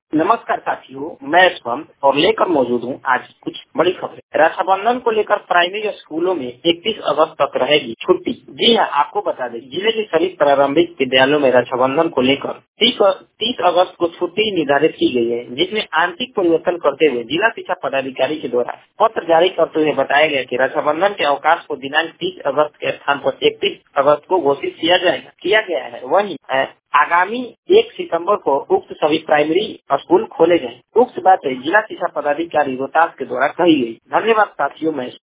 नमस्कार साथियों, मैं स्वयं और लेकर मौजूद हूँ आज कुछ बड़ी खबरें। रक्षाबंधन को लेकर प्राइमरी स्कूलों में 31 अगस्त तक रहेगी छुट्टी। जी हाँ, आपको बता दें, जिले के सभी प्रारंभिक विद्यालयों में रक्षाबंधन को लेकर 30 अगस्त को छुट्टी निर्धारित की गई है, जिसमें आंशिक परिवर्तन करते हुए जिला शिक्षा पदाधिकारी के द्वारा पत्र जारी करते हुए बताया गया कि रक्षाबंधन के अवकाश को दिनांक 30 अगस्त के स्थान पर 31 अगस्त को घोषित किया गया है। वहीं आगामी 1 सितंबर को उक्त सभी प्राइमरी स्कूल खोले गए। उक्त बातें जिला शिक्षा पदाधिकारी रोहतास के द्वारा कही गई। धन्यवाद साथियों। मैं